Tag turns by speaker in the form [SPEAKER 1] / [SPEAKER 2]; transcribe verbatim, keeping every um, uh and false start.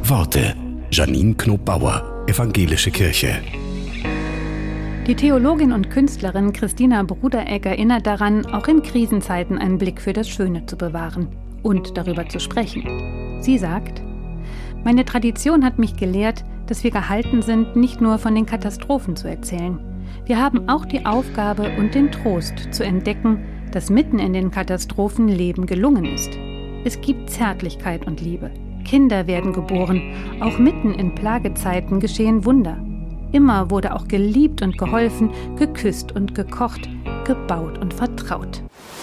[SPEAKER 1] Worte. Janine Knob-Bauer, Evangelische Kirche.
[SPEAKER 2] Die Theologin und Künstlerin Christina Brudereck erinnert daran, auch in Krisenzeiten einen Blick für das Schöne zu bewahren und darüber zu sprechen. Sie sagt: Meine Tradition hat mich gelehrt, dass wir gehalten sind, nicht nur von den Katastrophen zu erzählen. Wir haben auch die Aufgabe und den Trost zu entdecken, dass mitten in den Katastrophen Leben gelungen ist. Es gibt Zärtlichkeit und Liebe. Kinder werden geboren. Auch mitten in Plagezeiten geschehen Wunder. Immer wurde auch geliebt und geholfen, geküsst und gekocht, gebaut und vertraut.